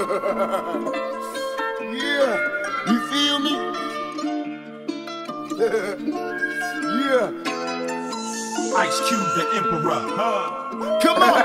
Yeah, you feel me? Yeah. Ice Cube, the Emperor. Come on.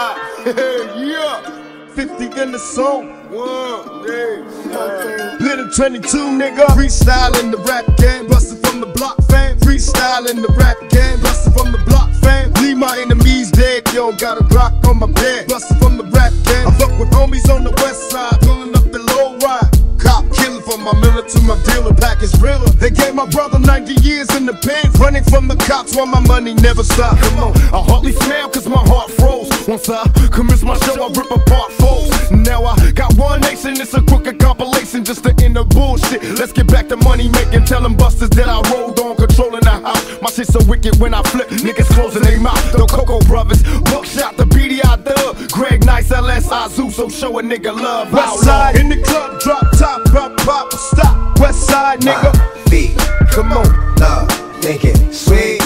Yeah. 50 in the song. One, day. Little 22 nigga. Freestyle in the rap game. Bustin' from the block fam. Freestyle in the rap game. Bustin' from the block fam. Leave my enemies dead. You don't got a Glock on my bed. Bustin' from the rap game. I fuck with homies on the west side. Pulling up the low ride. Cop killing from my miller to my dealer. Package realer. They gave my brother 90 years in the pen. Running from the cops while my money never stopped. Come on. I hardly smile cause my heart froze. Once I commence my show, I rip apart foes. Now I got one nation, it's a crooked compilation just to end the bullshit. Let's get back to money making, tell them busters that I rolled on, controlling the house. My shit so wicked when I flip, niggas closing their mouth. The Coco Brothers, Buckshot, the BDI Dub, Greg Nice, LS, Azu, so show a nigga love. West side in the club, drop top, pop, stop. West side nigga, feet, come on, love, make it sweet,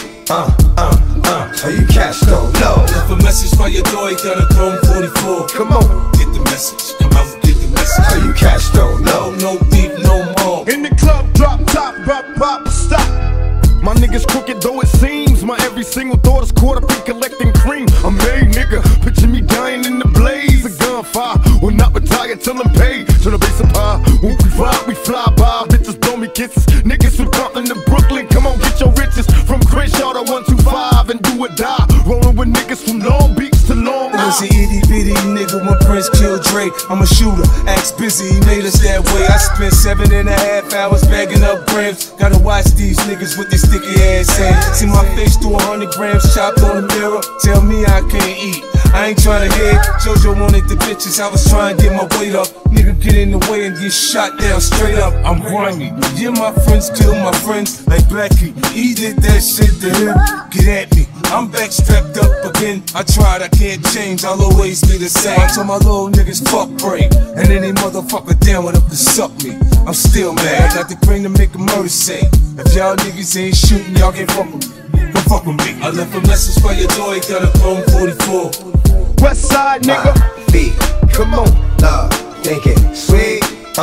so you cash though, no. Left a message by your door, you got a Chrome 44. Come on, get the message, come out, get the message. So you cash though, no. No beef, no more. In the club, drop top, pop, stop. My niggas crooked though it seems. My every single thought is caught up in collecting cream. I'm made nigga, picture me dying in the blaze. A gunfire, will not retire till I'm paid. Turn the bass up high, when we fly by. Bitches blow me kisses, niggas from Compton to Brooklyn. Come on, get your riches from Crenshaw to 125 and do or die. Rolling with niggas from Long Beach to Long Island. I was an itty bitty nigga when Prince killed Dre. I'm a shooter, acts busy, he made us that way. I spent 7.5 hours bagging up grams. Gotta watch these niggas with these sticky ass hands. See my face through 100 grams chopped on the mirror. Tell me I can't eat, I ain't tryna hear. JoJo wanted the bitches, I was trying to get my weight up. Nigga get in the way and get shot down straight up. I'm grimy, yeah my friends kill my friends like Blackie. He did that shit to him, get at me. I'm back strapped up again. I tried, I can't change, I'll always be the same. I told my little niggas fuck break, and any motherfucker down with up to suck me. I'm still mad, I got the brain to make a murder say. If y'all niggas ain't shooting, y'all can't fuck with me. Don't fuck with me. I left a message by your door, you got a Chrome 44. West side nigga, feet, come on, love, make it sweet,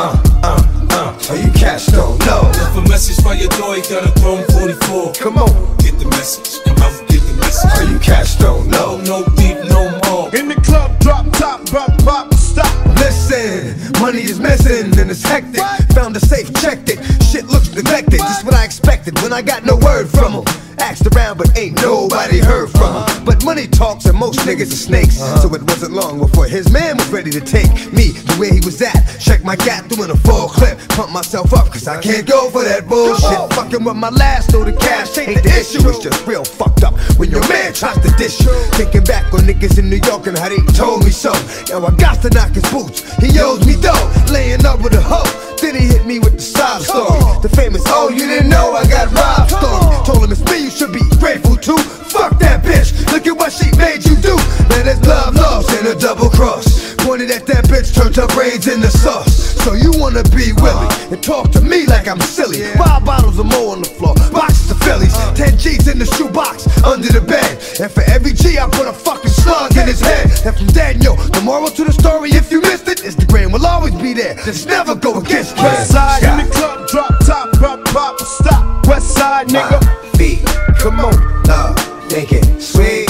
so you cash though, no. Left a message by your door, you got a Chrome 44. come on. Get the message, come out, get the message. So you cash though, no. No beef, no more. In the club, drop top, pop, stop. Listen, money is missing and it's hectic. Found a safe, checked it. Shit looks neglected, just what I expected when I got no word from him. Asked around but ain't nobody heard from him. But money talks and most niggas are snakes. So it wasn't long before his man was ready to take me to where he was at. Check my gap, doing a full clip. Pump myself up cause I can't go for that bullshit. Fucking with my last, though the cash ain't the issue. It's just real fucked up when your man tries to dish you. Thinking back on niggas in New York and how they told me so. Now I got to knock his boots, he owes me dough. Laying up with a hoe, then he hit me with the sob story. The famous, oh you didn't know I got robbed story. Told him it's me you should be grateful to. Fuck that bitch, look at what she made you do. Man, there's love lost in a double cross. Pointed at that bitch, turned her braids into sauce. So you wanna be Willie and talk to me like I'm silly. 5 bottles of more on the floor, boxes of Phillies, 10 G's in the shoebox, under the bed. And for every G I put a fucking slug in his head. And from Daniel, the moral to the story, if you missed it, Instagram will always be there. Just never go against it. West side in the club, drop top, pop, stop. West side nigga, feet, come on, love, make it sweet,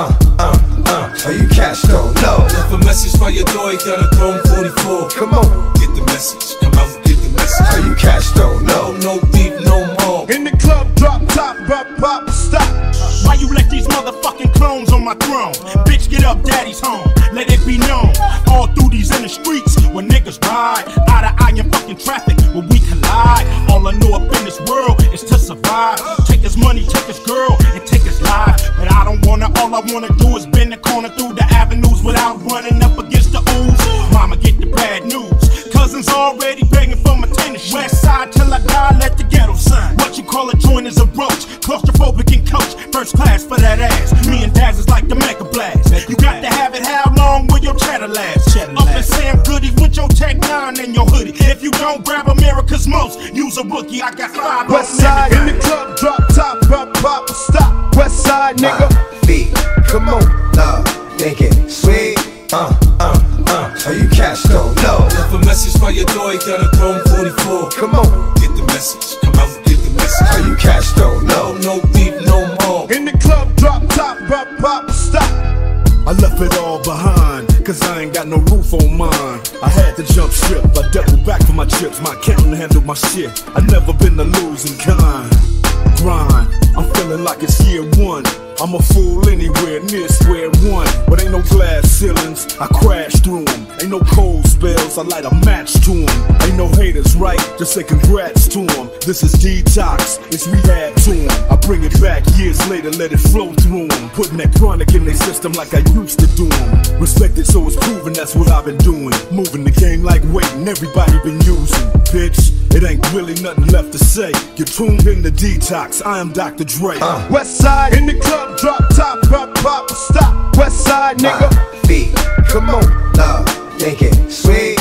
so you cash though, no. Left a message by your door, you got a Chrome 44. come on. Get the message, come out, get the message. So you cash though, no. No beef, no more. In the club, drop top, pop, stop. Why you let these motherfucking clones on my throne? Bitch, get up, daddy's home. Let it be known. All through these inner streets, when niggas ride out of eye in fucking traffic, when we collide. All I know up in this world is to survive. Take his money, take his girl, and take his life. But I don't wanna, all I wanna do is bend the corner through the avenues without running up against the ooze. Mama, get the bad news. Cousins already begging for my tennis. West side till I die, let the ghetto sign. What you call a joint is a roach. Claustrophobic and coach, first class for that ass. Me and Daz is like the Mega Blast. You got to have it, how long will your cheddar last? Up in Sam Goody with your Tech 9 and your hoodie. If you don't grab America's most, use a rookie. I got 5 West side in the club, drop top, pop, stop. West side nigga, feet, come on, love, make it sweet, so you cash though, no. Left a message by your door, he got a chrome 44. Come on, Get the message, come out and get the message. are you cash though? No, no beef, no more. In the club, drop top, pop, stop. I left it all behind, cause I ain't got no roof on mine. I had to jump ship, I doubled back for my chips. My accountant handled my shit, I never been the losing kind. Grind, I'm feeling like it's year one. I'm a fool anywhere near square one. But ain't no glass ceilings, I crash through them. Ain't no cold spells, I light a match to them. Ain't no haters, right? Just say congrats to them. This is detox, it's rehab to them. I bring it back years later, let it flow through them. Putting that chronic in their system like I used to do them. Respect it so it's proven, that's what I've been doing. Moving the game like waiting, everybody been using. Bitch, it ain't really nothing left to say. You're tuned in to Detox, I am Dr. Dre. West side, in the club, drop top, pop, stop. West side, nigga. Beat, come on, love, make it sweet.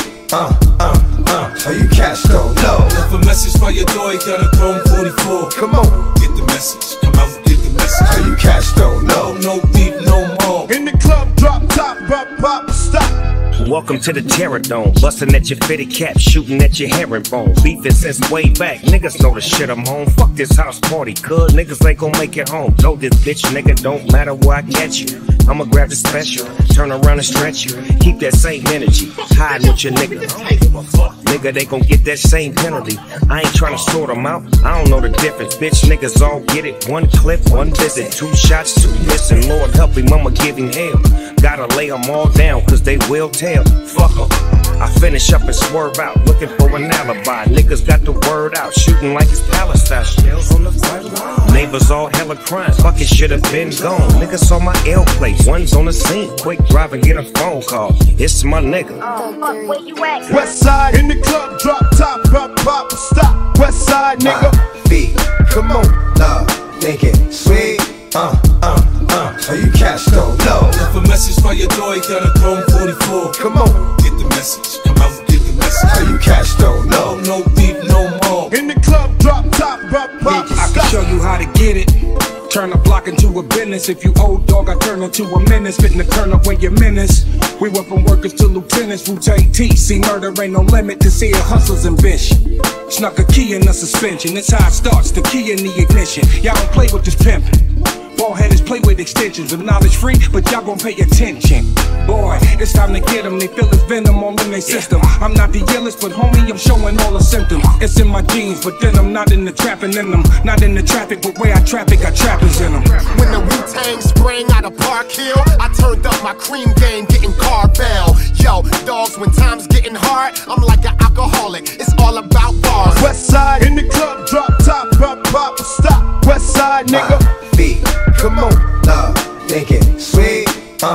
Are you cash though? No. Left a message by your door, he got a chrome 44. Come on, Get the message, come out and get the message. are you cash though? No. No beef, no more. In the club, drop top, pop, stop. Welcome to the Terror Dome. Bustin' at your fitted cap, shooting at your herringbone. Beefing since way back, niggas know the shit I'm home. Fuck this house party, cuz niggas ain't gon' make it home. Know this bitch, nigga, don't matter where I catch you. I'ma grab the special, turn around and stretch you. Keep that same energy, hide with your nigga. Nigga, they gon' get that same penalty. I ain't tryna sort them out, I don't know the difference. Bitch, niggas all get it. One clip, one visit, 2 shots, 2 missing. Lord help him, I'ma give him hell. Gotta lay them all down, cause they will tell. Fuck em. I finish up and swerve out, looking for an alibi. Niggas got the word out, shooting like it's Palestine. Shells on the sideline. Neighbors all hella crying, fuck it should've been gone. Niggas saw my L plate, one's on the scene. Quick drive and get a phone call. It's my nigga. Fuck, where you at? West side, in the club, drop top, pop, stop. West side, nigga. Beat, come on, love, make it sweet. Are you cash though? No. Left a message by your door, he got a chrome 44. Come on, Get the message, come out and get the message. are you cash though? No. No beef, no more. In the club, drop top, pop, I can stop. show you how to get it. Turn a block into a business. If you old dog, I turn into a menace. Fitting to turn away your menace. We went from workers to lieutenants. Rotate T. See, murder ain't no limit to see a hustler's ambition. Snuck a key in the suspension. That's how it starts. The key in the ignition. Y'all don't play with this pimpin'. Ballheaders play with extensions of knowledge free, but y'all gon' pay attention. Boy, it's time to get them. They feel it's venom all in their system. I'm not the illest, but homie, I'm showing all the symptoms. It's in my genes, but then I'm not in the trapping in them. Not in the traffic, but where I traffic, got trappers in them. When the Wu-Tang sprang out of Park Hill, I turned up my cream game, getting Carvel. Yo, dogs, when time's getting hard, I'm like an alcoholic. It's all about bars. West side, in the club, drop top, pop, stop. West side, nigga. Beat, come on, love, make it sweet.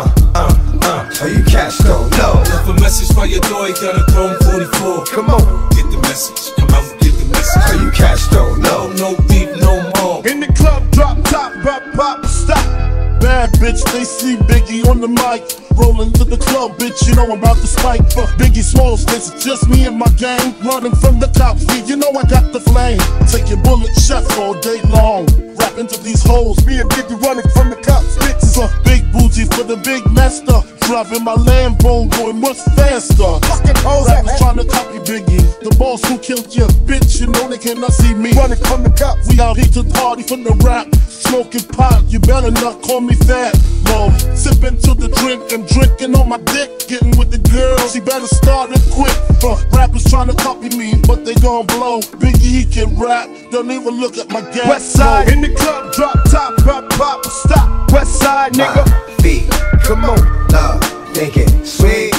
Are you cash though? No. Left a message by your door, he got a chrome 44. Come on, Get the message, come out and get the message. are you cash though? No. No beef, no more. In the club, drop top, pop, stop. Bad bitch, they see Biggie on the mic. Rolling to the club, bitch, you know I'm about to spike. Fuck Biggie Smalls, this is just me and my gang. Running from the cops, yeah, you know I got the flame. Taking bullet shots all day long. Rapping to these hoes, me and Biggie running from the cops. Bitches are big booty for the big master. Driving my Lambo, going much faster. Fucking hoes, rappers trying to copy Biggie. The boss who killed you, bitch, you know they cannot see me. Running from the cops, we out here to party from the rap. Smoking pot, you better not call me fat. Mom, sipping to the drink and drinking on my dick. Getting with the girl, she better start it quick. Rappers trying to copy me, but they gon' blow. Biggie, he can rap, don't even look at my gas. West side, in the club, drop top, pop, stop. West side, nigga. Beat, come on, love, make it sweet.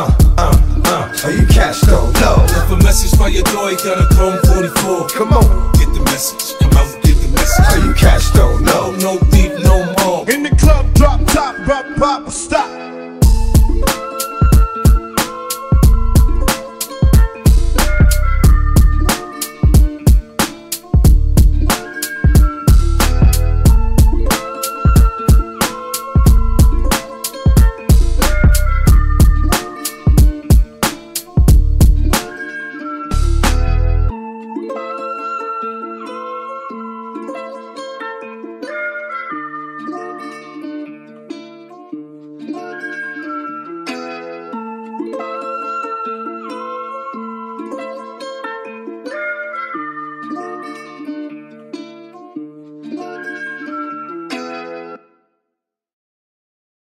Are you cash though? No. Left a message by your door, he got a chrome 44. Come on, Get the message, come out and get the message. are you cash though? No. No beef, no more. In the club, drop top, pop, stop. Yeah.